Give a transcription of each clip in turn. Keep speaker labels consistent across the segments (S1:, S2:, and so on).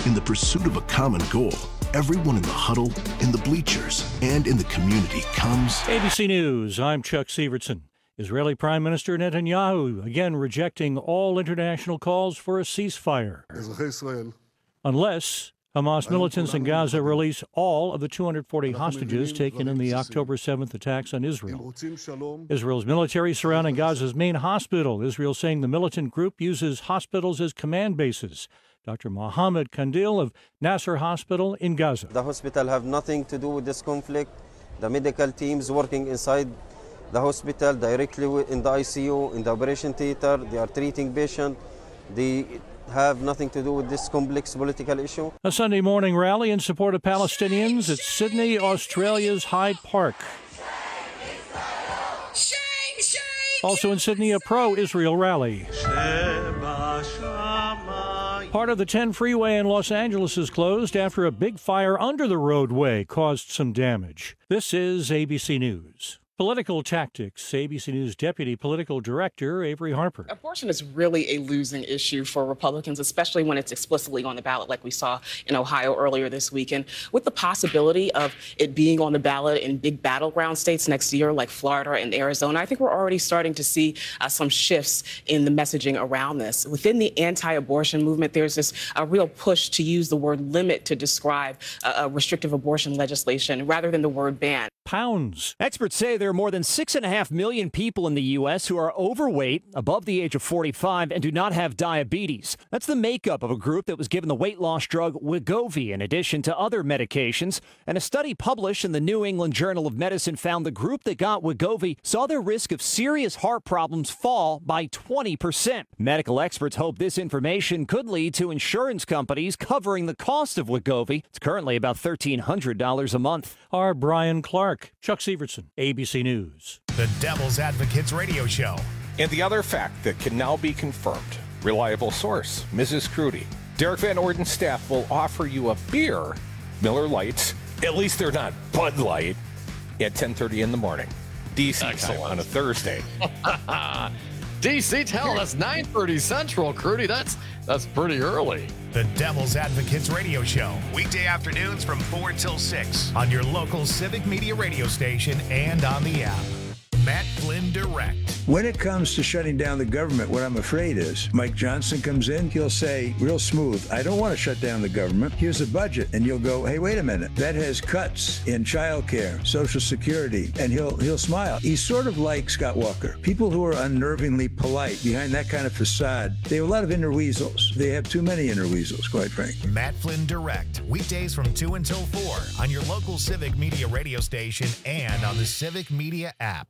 S1: In the pursuit of a common goal, everyone in the huddle, in the bleachers, and in the community comes.
S2: ABC News, I'm Chuck Sievertson. Israeli Prime Minister Netanyahu again rejecting all international calls for a ceasefire. Unless Hamas militants in Gaza release all of the 240 hostages taken in the October 7th attacks on Israel. Israel's military surrounding Gaza's main hospital. Israel saying the militant group uses hospitals as command bases. Dr. Mohammed Kandil of Nasser Hospital in Gaza.
S3: The hospital have nothing to do with this conflict. The medical teams working inside the hospital, directly in the ICU, in the operation theater, they are treating patients. They have nothing to do with this complex political issue.
S2: A Sunday morning rally in support of Palestinians at Sydney, Australia's Hyde Park. Also in Sydney, a pro-Israel rally. Part of the 10 freeway in Los Angeles is closed after a big fire under the roadway caused some damage. This is ABC News. Political tactics. ABC News Deputy Political Director Avery Harper.
S4: Abortion is really a losing issue for Republicans, especially when it's explicitly on the ballot like we saw in Ohio earlier this week. And with the possibility of it being on the ballot in big battleground states next year like Florida and Arizona, I think we're already starting to see some shifts in the messaging around this. Within the anti-abortion movement, there's this real push to use the word limit to describe restrictive abortion legislation rather than the word ban.
S2: Pounds.
S5: Experts say there are more than 6.5 million people in the U.S. who are overweight, above the age of 45, and do not have diabetes. That's the makeup of a group that was given the weight loss drug Wegovy in addition to other medications. And a study published in the New England Journal of Medicine found the group that got Wegovy saw their risk of serious heart problems fall by 20%. Medical experts hope this information could lead to insurance companies covering the cost of Wegovy. It's currently about $1,300 a month.
S2: Our Brian Clark, Chuck Sievertson, ABC News.
S6: The Devil's Advocates Radio Show.
S7: And the other fact that can now be confirmed. Reliable source, Mrs. Crudy. Derek Van Orden's staff will offer you a beer, Miller Lights, at least they're not Bud Light, at 10:30 in the morning. DC time on a Thursday.
S8: DC, tell that's 9:30 Central, Crudy. That's pretty early.
S6: The Devil's Advocates Radio Show. Weekday afternoons from 4 till 6 on your local Civic Media radio station and on the app. Matt Flynn Direct.
S9: When it comes to shutting down the government, what I'm afraid is Mike Johnson comes in, he'll say real smooth, I don't want to shut down the government. Here's a budget. And you'll go, hey, wait a minute. That has cuts in childcare, Social Security. And he'll smile. He's sort of like Scott Walker. People who are unnervingly polite behind that kind of facade, they have a lot of inner weasels. They have too many inner weasels, quite frankly.
S6: Matt Flynn Direct. Weekdays from 2 until 4 on your local Civic Media radio station and on the Civic Media app.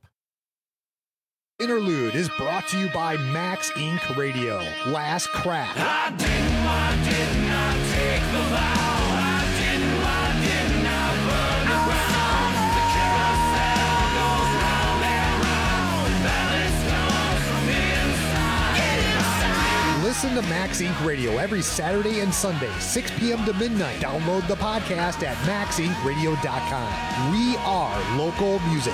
S10: Interlude is brought to you by Max Inc. Radio. Last Crack.
S11: I did not take the vow. I did not burn the ground. The carousel goes round and round. Balance comes from inside.
S10: Listen to Max Inc. Radio every Saturday and Sunday, 6 p.m. to midnight. Download the podcast at maxincradio.com. We are local music.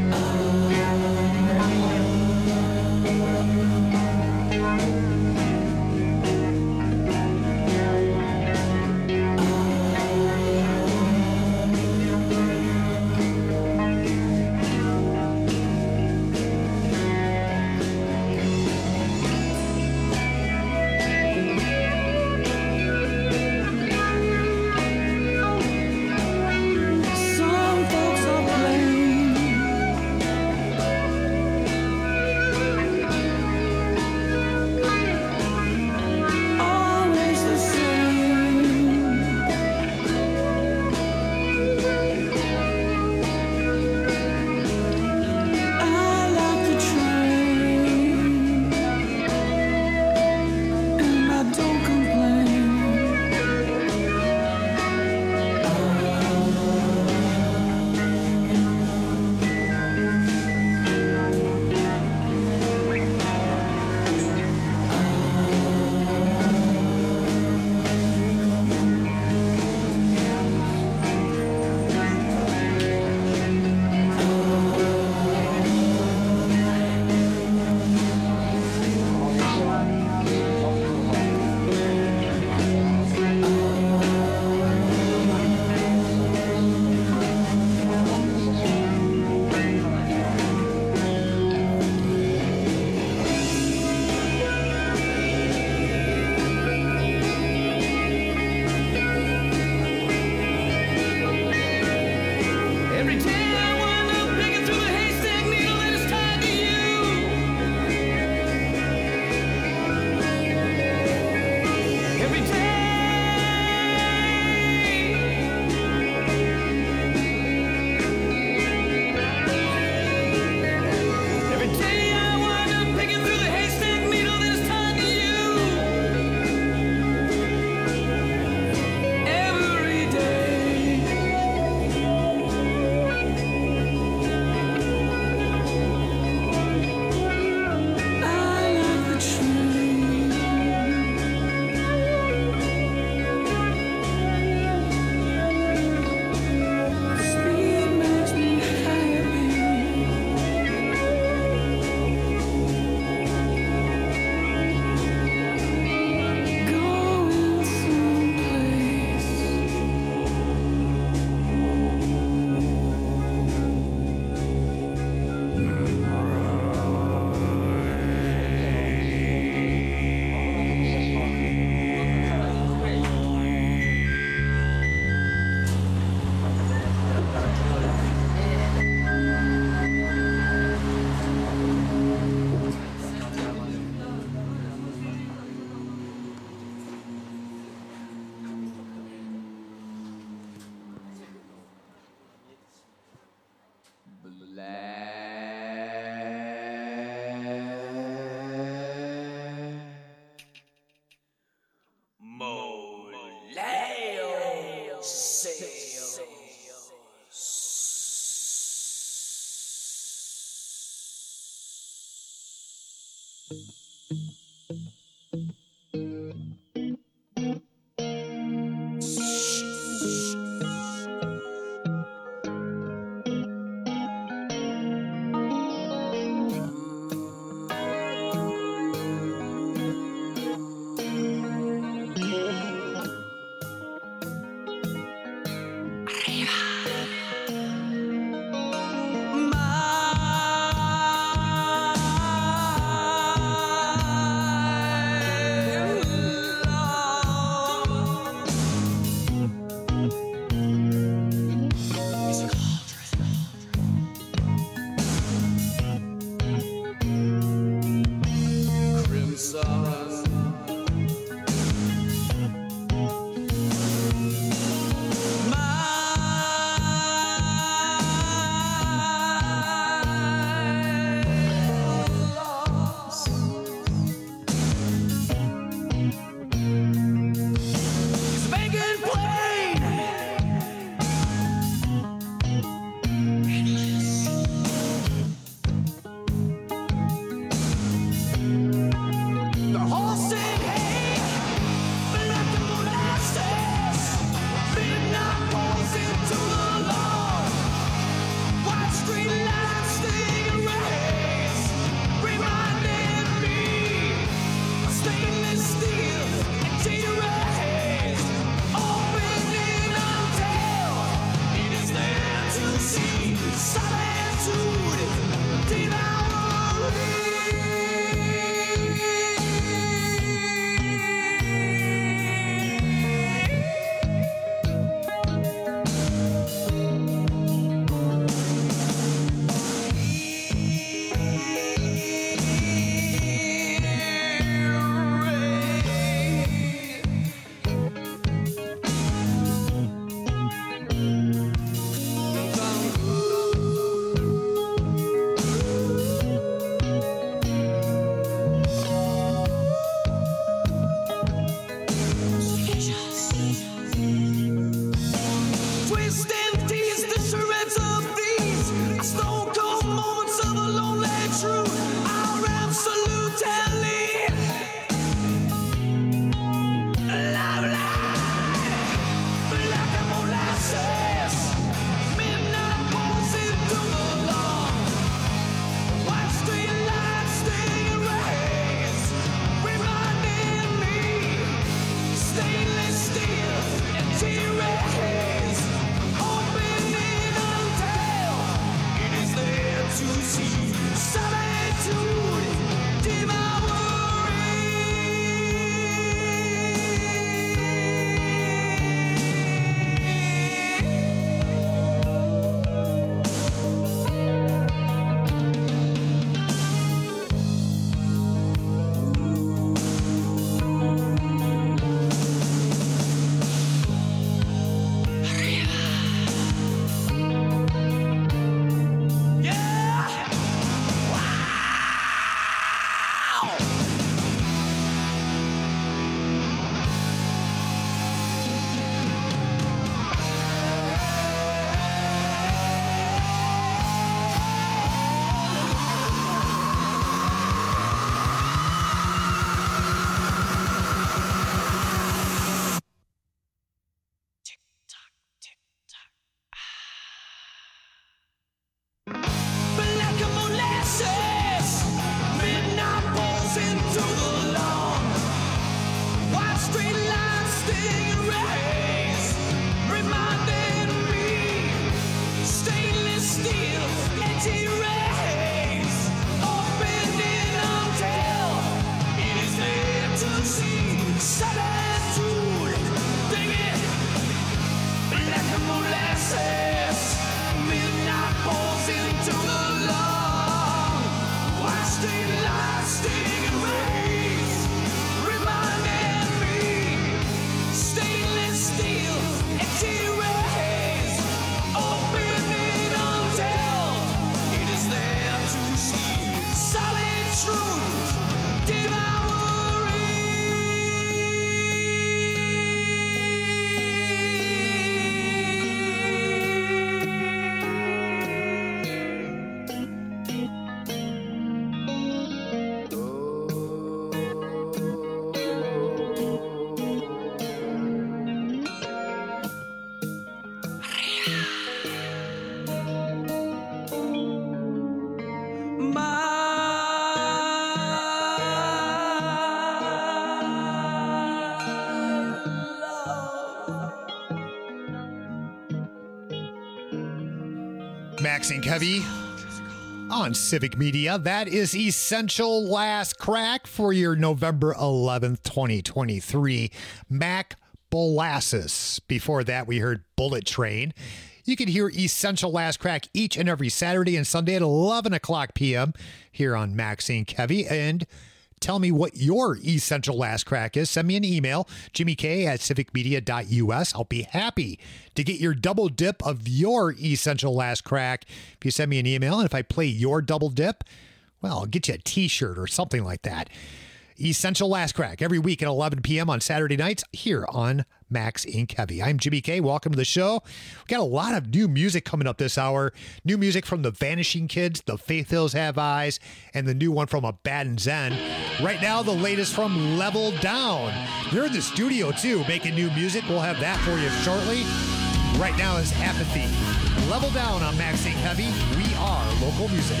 S10: Max and Kevy on Civic Media. That is Essential Last Crack for your November 11th, 2023. Mac Molasses. Before that, we heard Bullet Train. You can hear Essential Last Crack each and every Saturday and Sunday at 11 o'clock p.m. here on Max and Kevy. And tell me what your Essential Last Crack is. Send me an email, jimmyk@civicmedia.us. I'll be happy to get your double dip of your Essential Last Crack. If you send me an email, and if I play your double dip, well, I'll get you a t-shirt or something like that. Essential Last Crack every week at 11 p.m. on Saturday nights here on Max and Kevy. I'm Jimmy K. Welcome to the show. We've got a lot of new music coming up this hour. New music from the Vanishing Kids, the Faith Hills Have Eyes, and the new one from A Bad and Zen. Right now, the latest from Level Down. They're in the studio, too, making new music. We'll have that for you shortly. Right now is Apathy. Level Down on Max and Kevy. We are local music.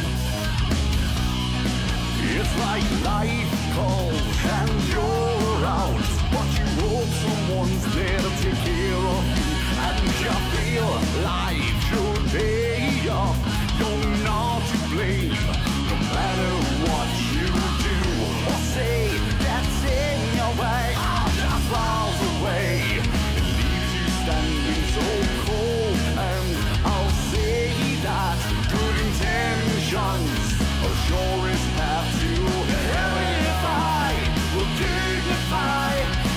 S11: It's like life calls and you're out, but you hope someone's there to take care of you, and you feel like your day off. You're not to blame, no matter what you do or say. That's in your way, just falls away. It leaves you standing so cold, and I'll say that good intentions sure is have to dignify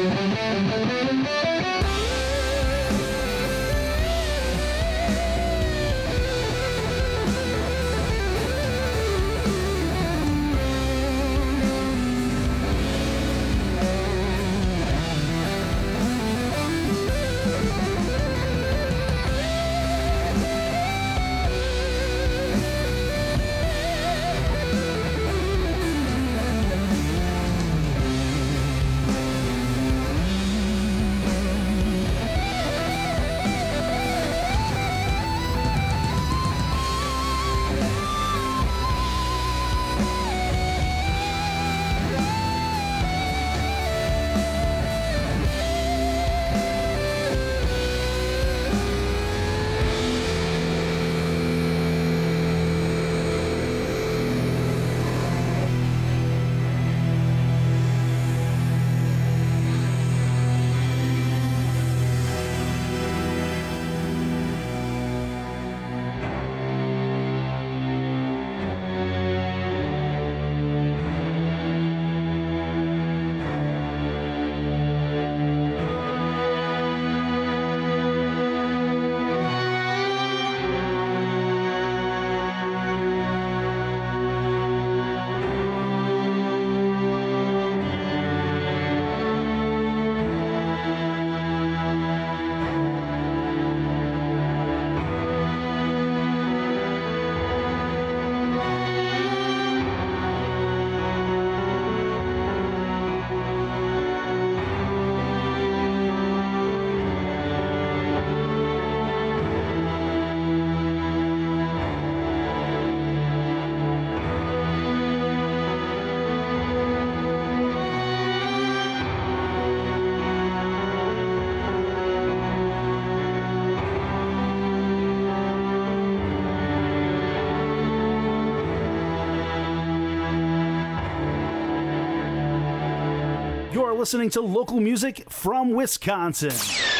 S12: You're listening to local music from Wisconsin.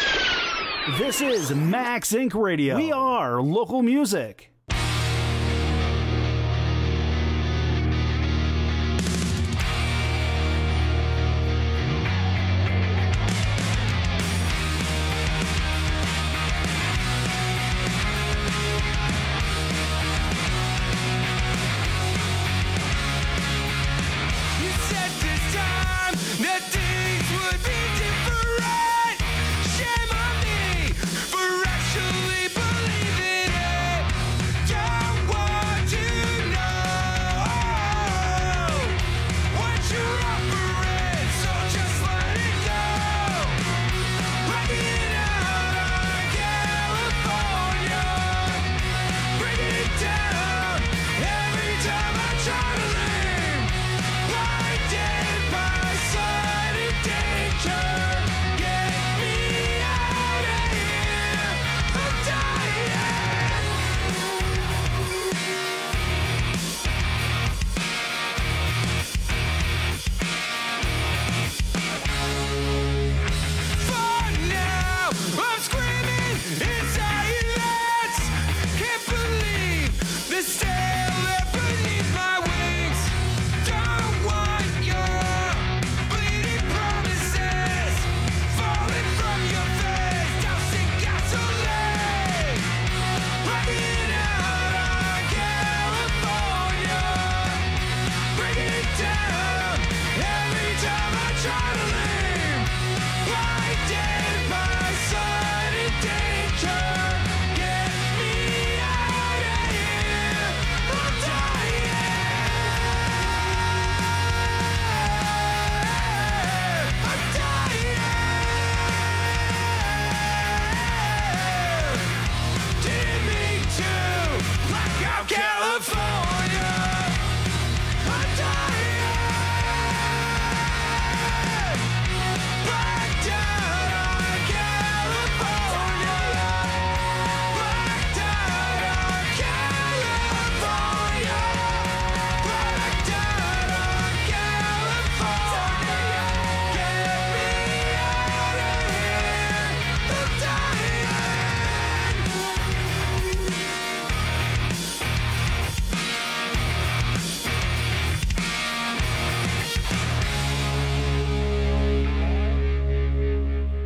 S12: This is Max Inc. Radio. We are local music.
S11: Shame on me for actually believing it.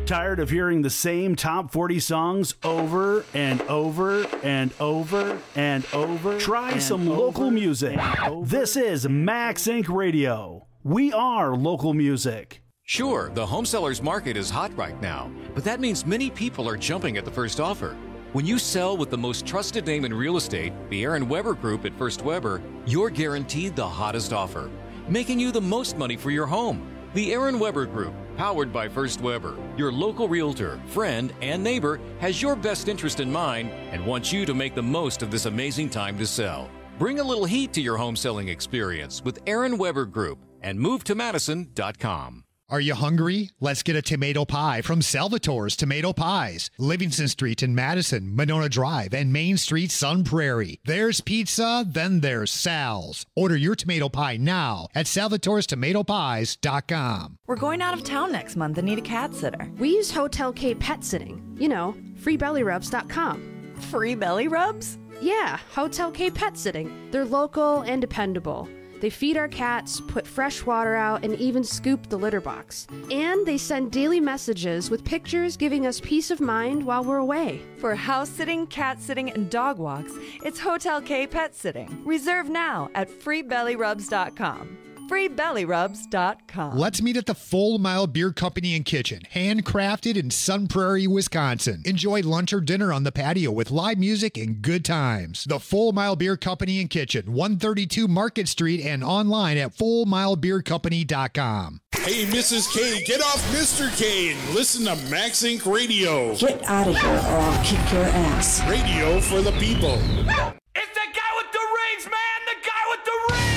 S12: Tired of hearing the same top 40 songs over and over and over and over? Try some local music. This is Max Inc. Radio. We are local music.
S13: Sure, the home sellers market is hot right now, but that means many people are jumping at the first offer. When you sell with the most trusted name in real estate, the Aaron Weber Group at First Weber, you're guaranteed the hottest offer, making you the most money for your home. The Aaron Weber Group, powered by First Weber, your local realtor, friend, and neighbor, has your best interest in mind and wants you to make the most of this amazing time to sell. Bring a little heat to your home selling experience with Aaron Weber Group and MoveToMadison.com.
S10: Are you hungry? Let's get a tomato pie from Salvatore's Tomato Pies. Livingston Street in Madison, Monona Drive, and Main Street, Sun Prairie. There's pizza, then there's Sal's. Order your tomato pie now at salvatorestomatopies.com.
S14: We're going out of town next month and need a cat sitter.
S15: We use Hotel K Pet Sitting. You know, freebellyrubs.com.
S14: Free belly rubs?
S15: Yeah, Hotel K Pet Sitting. They're local and dependable. They feed our cats, put fresh water out, and even scoop the litter box. And they send daily messages with pictures giving us peace of mind while we're away.
S14: For house sitting, cat sitting, and dog walks, it's Hotel K Pet Sitting. Reserve now at freebellyrubs.com. freebellyrubs.com.
S10: Let's meet at the Full Mile Beer Company and Kitchen, handcrafted in Sun Prairie, Wisconsin. Enjoy lunch or dinner on the patio with live music and good times. The Full Mile Beer Company and Kitchen, 132 Market Street, and online at fullmilebeercompany.com.
S16: Hey, Mrs. K, get off Mr. K and listen to Max Inc. Radio.
S17: Get out of here or I'll kick your ass.
S16: Radio for the people.
S11: It's the guy with the rings, man! The guy with the rings!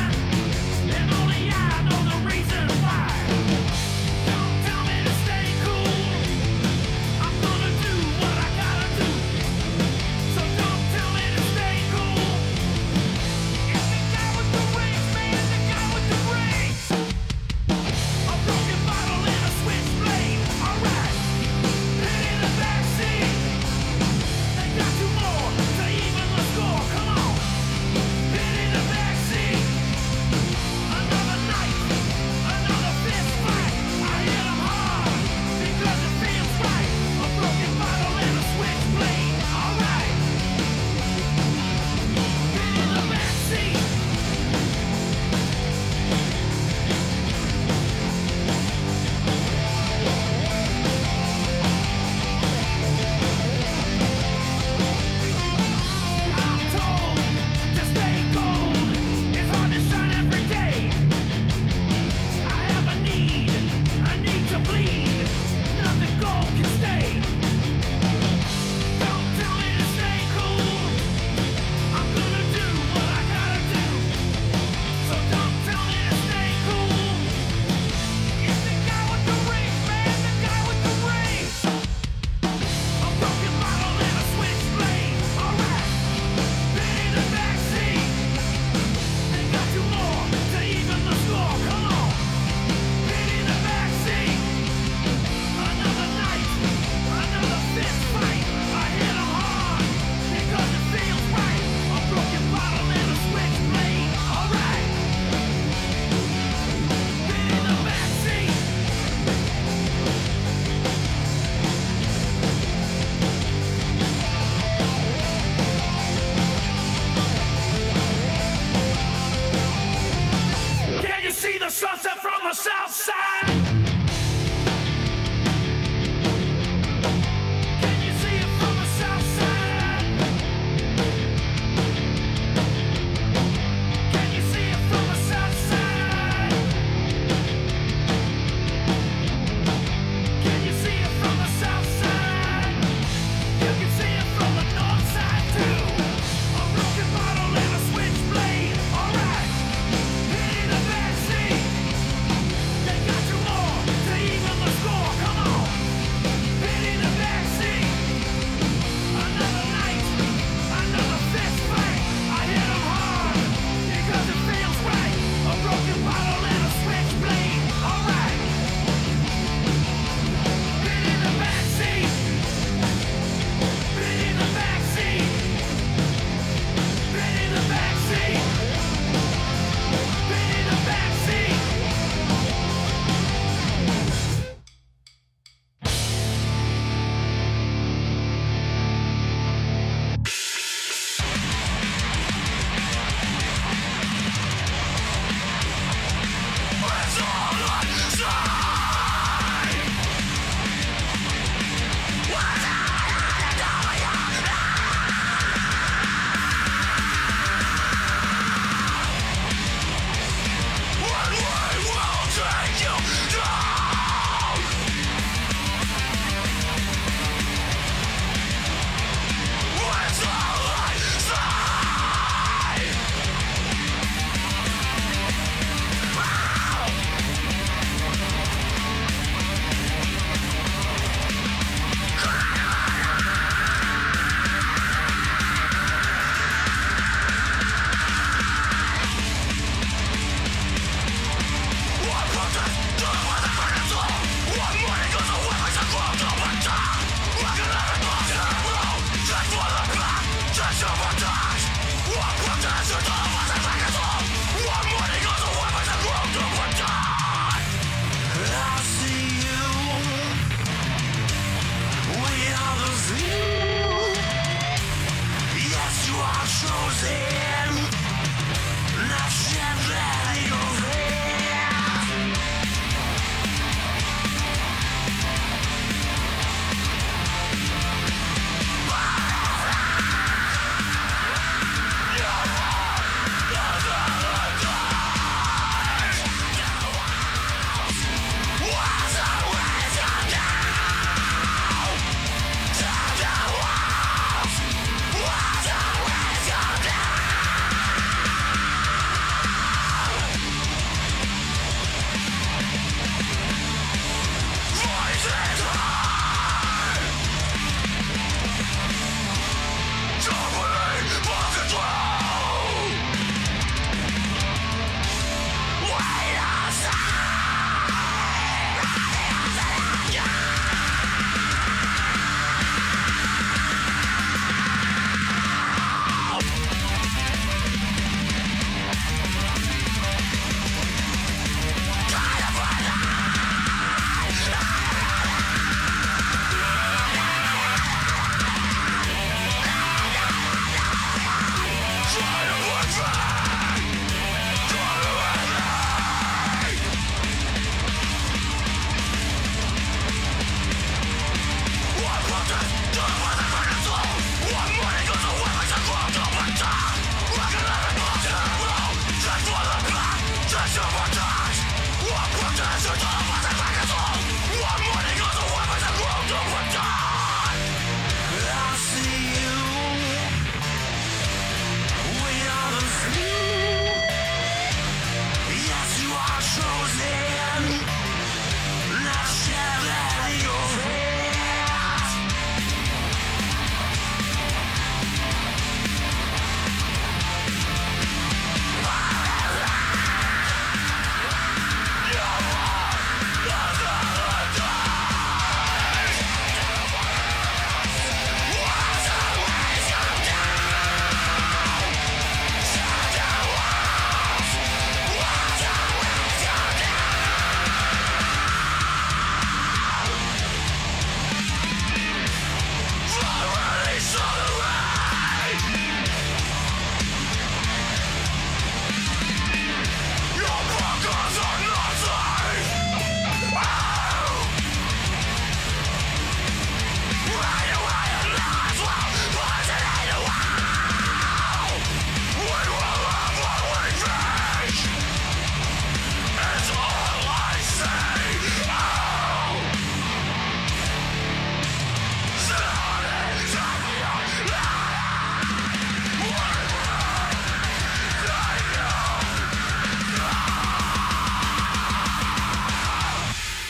S11: Don't tell me to stay cool.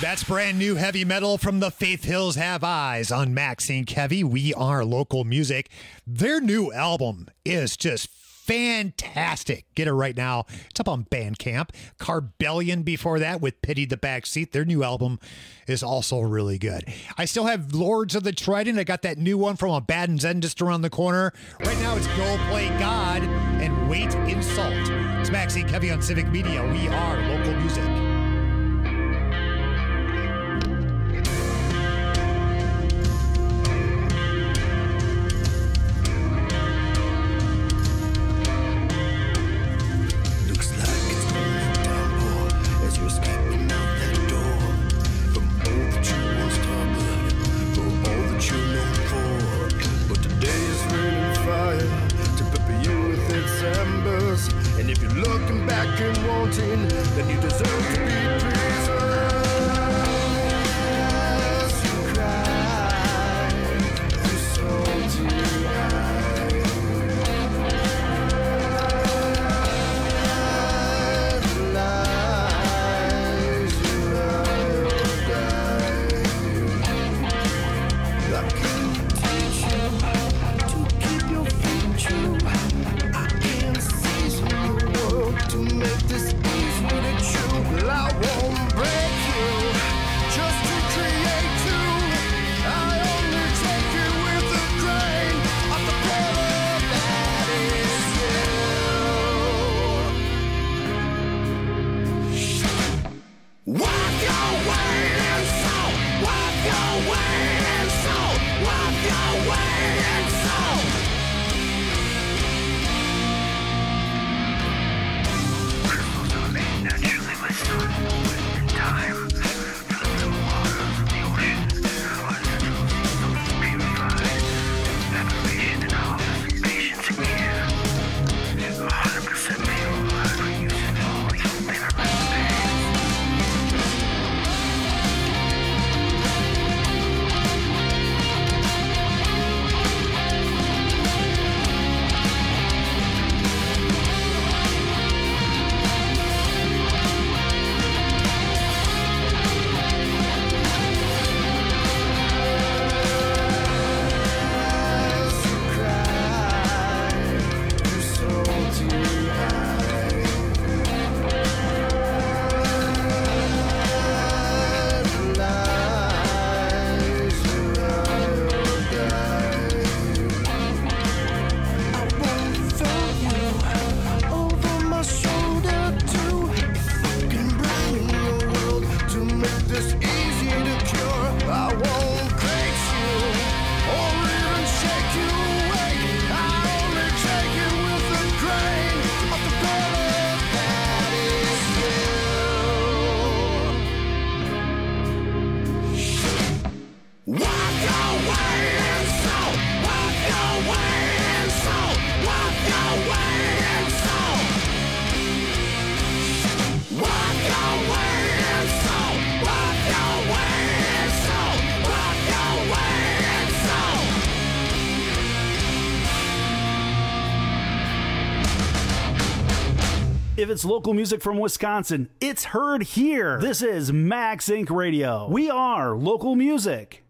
S10: That's brand new heavy metal from the Faith Hills Have Eyes on Max Inc. Heavy. We are local music. Their new album is just fantastic. Get it right now. It's up on Bandcamp. Carbellion before that with Pity the Backseat. Their new album is also really good. I still have Lords of the Trident. I got that new one from a Bad and Zen just around the corner. Right now it's Go Play God and Wait in Salt. It's Max Inc. Heavy on Civic Media. We are local music.
S11: And if you're looking back and wanting, then you deserve to be praised. You cry, you salty eyes. Lies, you lie or die. I can teach you to keep your feet true. To make this easy to chew. Well, I won't break you just to create you. I only take it with a grain of the color that is you. Walk your way and soul. Walk your way and soul. Walk your way and soul.
S12: If it's local music from Wisconsin, it's heard here. This is Max Inc. Radio. We are local music.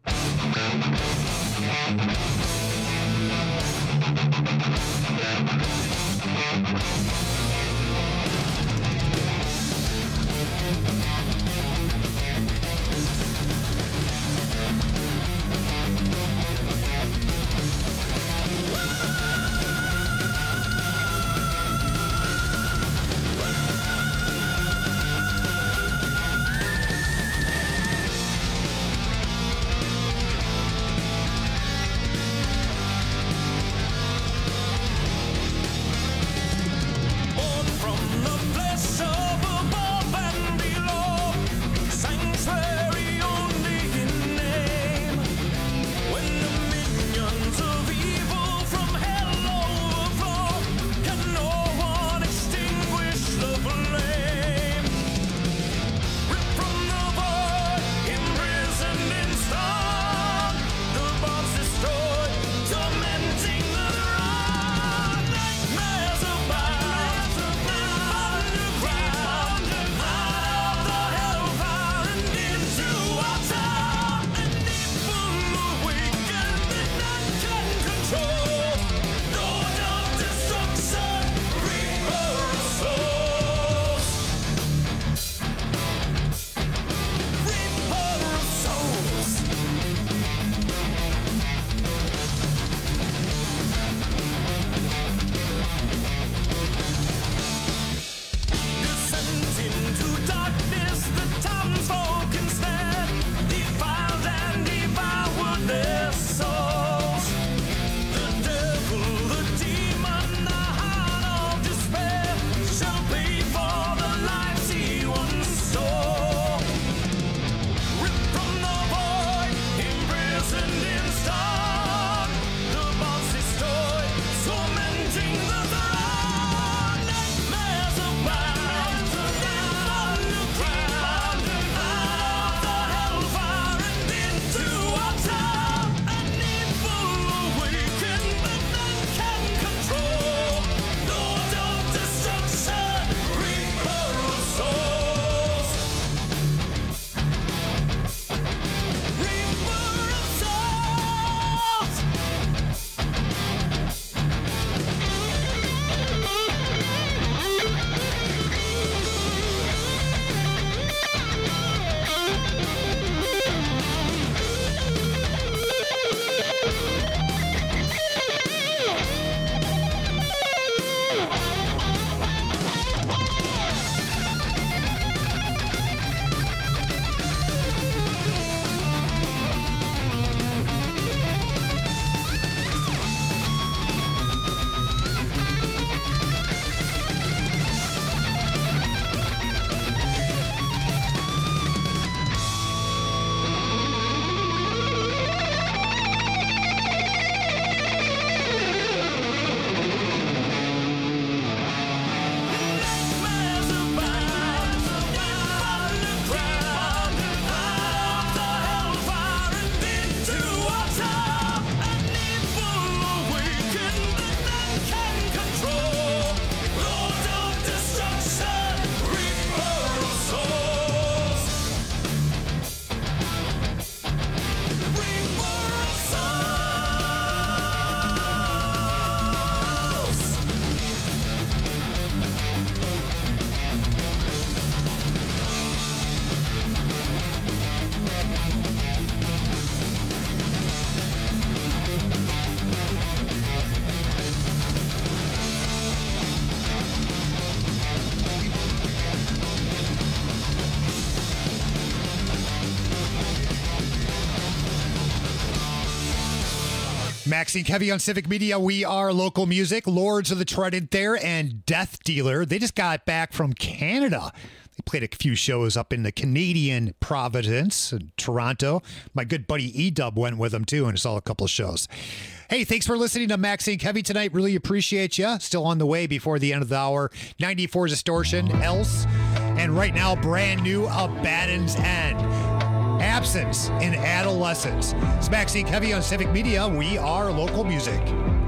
S10: Maxine Kevy on Civic Media. We are local music. Lords of the Trident there and Death Dealer. They just got back from Canada. They played a few shows up in the Canadian Providence and Toronto. My good buddy E-Dub went with them too and saw a couple of shows. Hey, thanks for listening to Maxine Kevy tonight. Really appreciate you. Still on the way before the end of the hour. 94 Distortion, Else, and right now brand new Abaddon's End. Absence in Adolescence. It's Maxine Kevy on Civic Media. We are local music.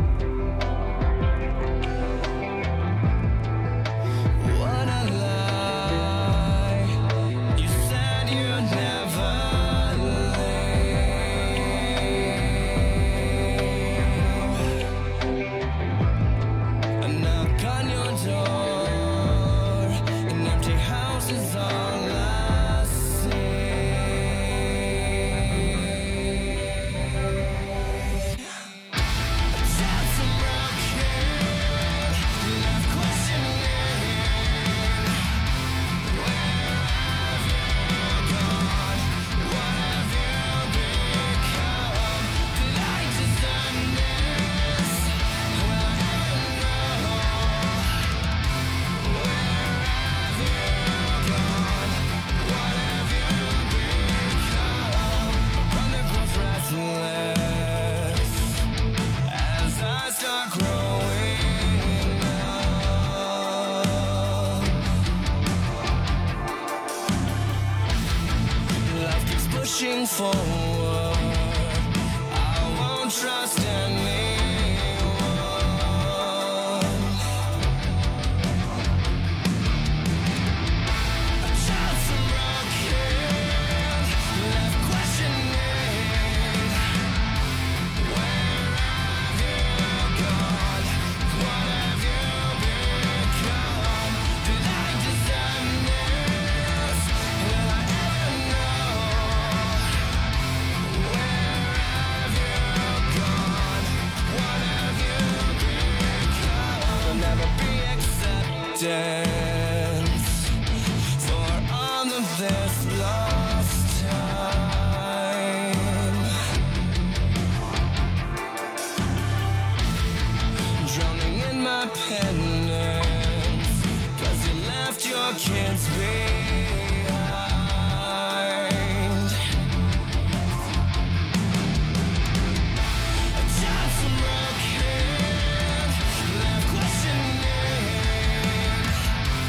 S11: Pushing forward, I won't trust anyone. A child from broken, left questioning, where have you gone? What have you become? Did I deserve this? Will I ever know? For all of this lost time, drowning in my penance, 'cause you left your kids behind. A child from broken, left questioning.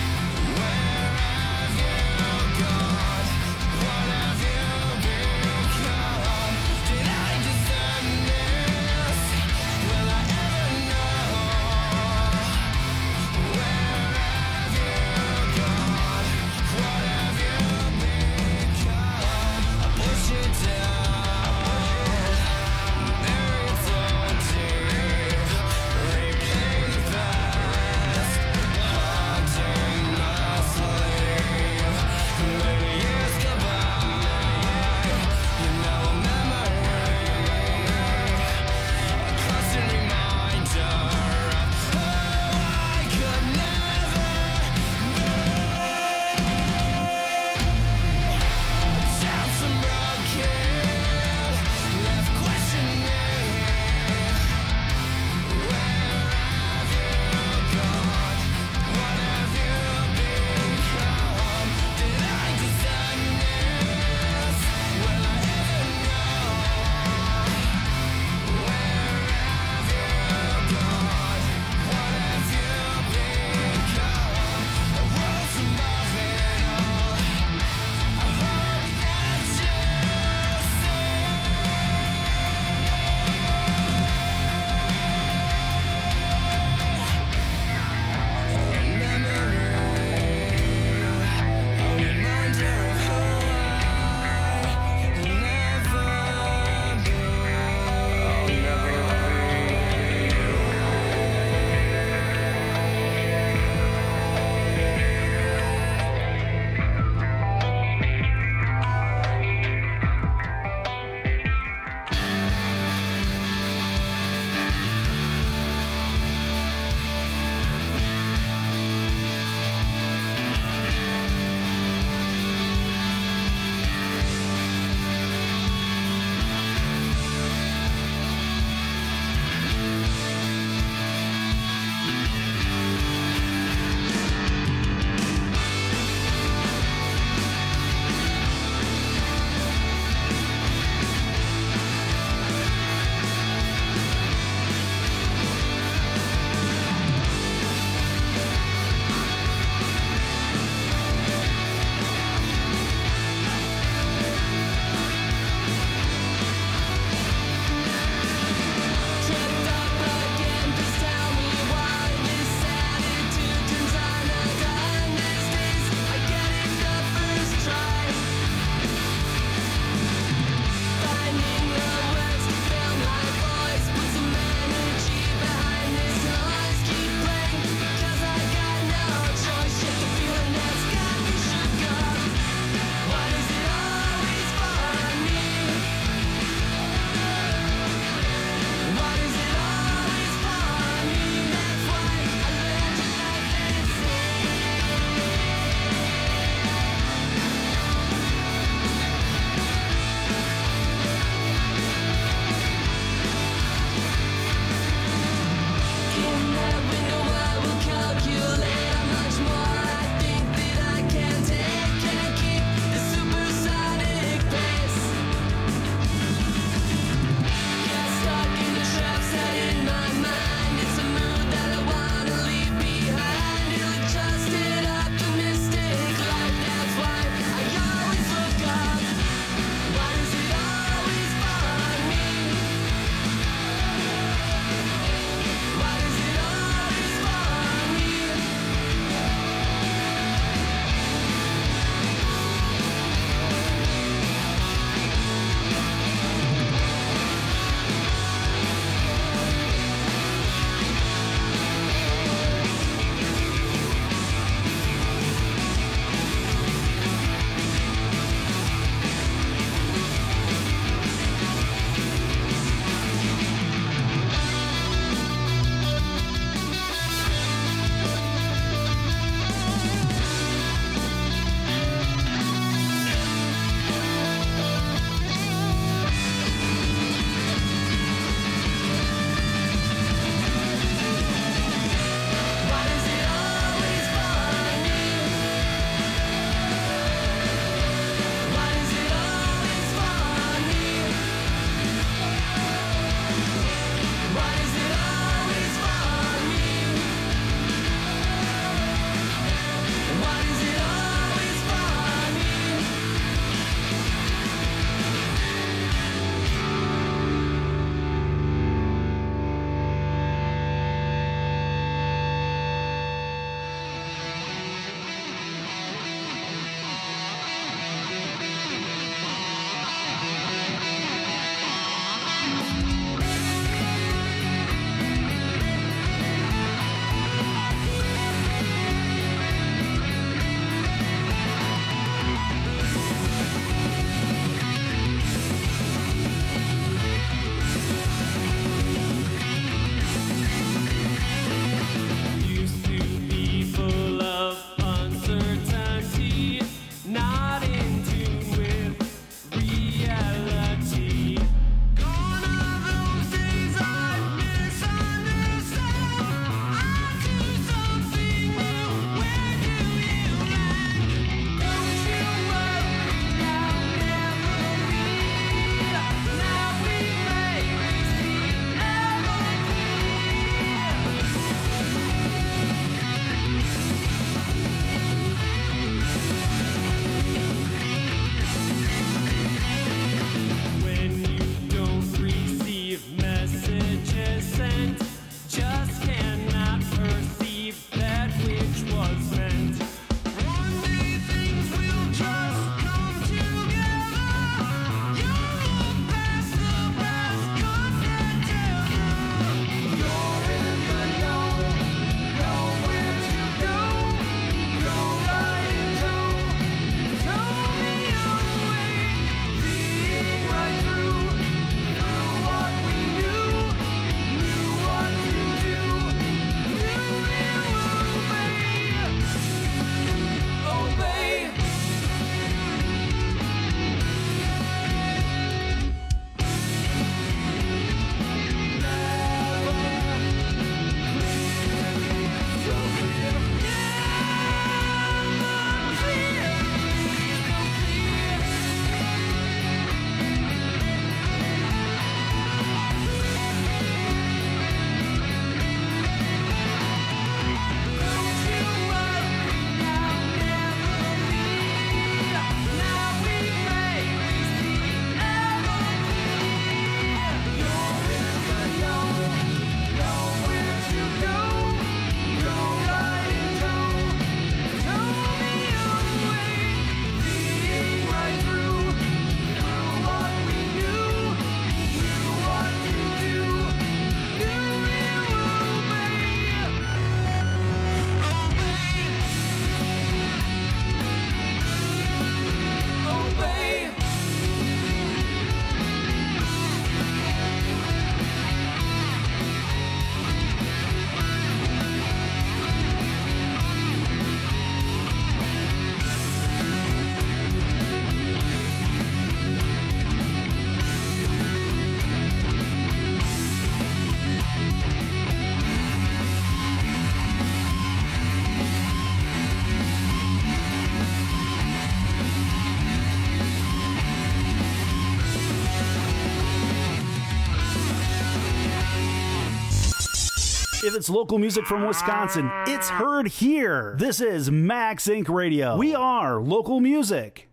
S12: If it's local music from Wisconsin, it's heard here. This is Max Inc. Radio. We are local music.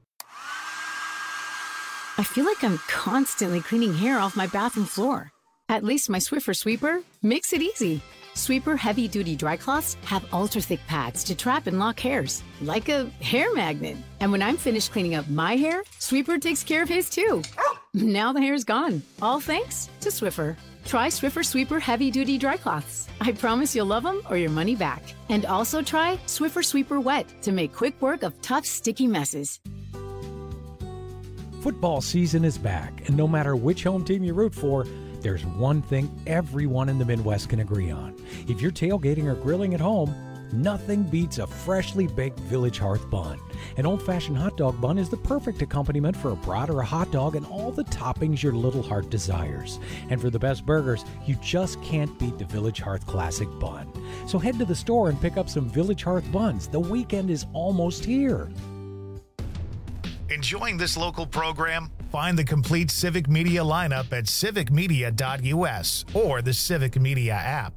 S18: I feel like I'm constantly cleaning hair off my bathroom floor. At least my Swiffer Sweeper makes it easy. Sweeper heavy-duty dry cloths have ultra-thick pads to trap and lock hairs, like a hair magnet. And when I'm finished cleaning up my hair, Sweeper takes care of his too. Now the hair's gone, all thanks to Swiffer. Try Swiffer Sweeper heavy-duty dry cloths. I promise you'll love them or your money back. And also try Swiffer Sweeper Wet to make quick work of tough, sticky messes.
S19: Football season is back, and no matter which home team you root for, there's one thing everyone in the Midwest can agree on. If you're tailgating or grilling at home, nothing beats a freshly baked Village Hearth bun. An old-fashioned hot dog bun is the perfect accompaniment for a brat or a hot dog and all the toppings your little heart desires. And for the best burgers, you just can't beat the Village Hearth Classic bun. So head to the store and pick up some Village Hearth buns. The weekend is almost here.
S6: Enjoying this local program? Find the complete Civic Media lineup at civicmedia.us or the Civic Media app.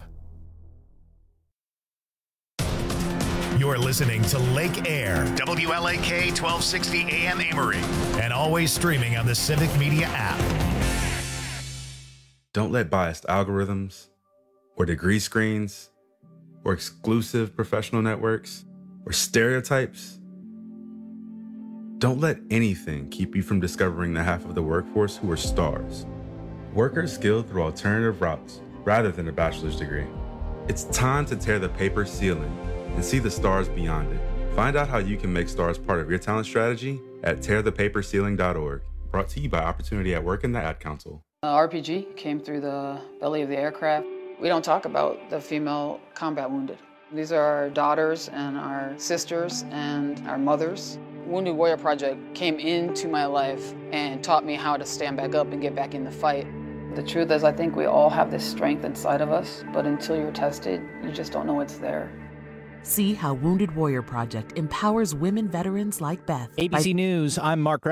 S6: You're listening to Lake Air, WLAK 1260 AM Amory, and always streaming on the Civic Media app.
S20: Don't let biased algorithms or degree screens or exclusive professional networks or stereotypes. Don't let anything keep you from discovering the half of the workforce who are stars. Workers skilled through alternative routes rather than a bachelor's degree. It's time to tear the paper ceiling and see the stars beyond it. Find out how you can make stars part of your talent strategy at tearthepaperceiling.org. Brought to you by Opportunity at Work and the Ad Council.
S21: RPG came through the belly of the aircraft. We don't talk about the female combat wounded. These are our daughters and our sisters and our mothers. Wounded Warrior Project came into my life and taught me how to stand back up and get back in the fight. The truth is, I think we all have this strength inside of us, but until you're tested, you just don't know it's there.
S22: See how Wounded Warrior Project empowers women veterans like Beth.
S5: ABC News, I'm Mark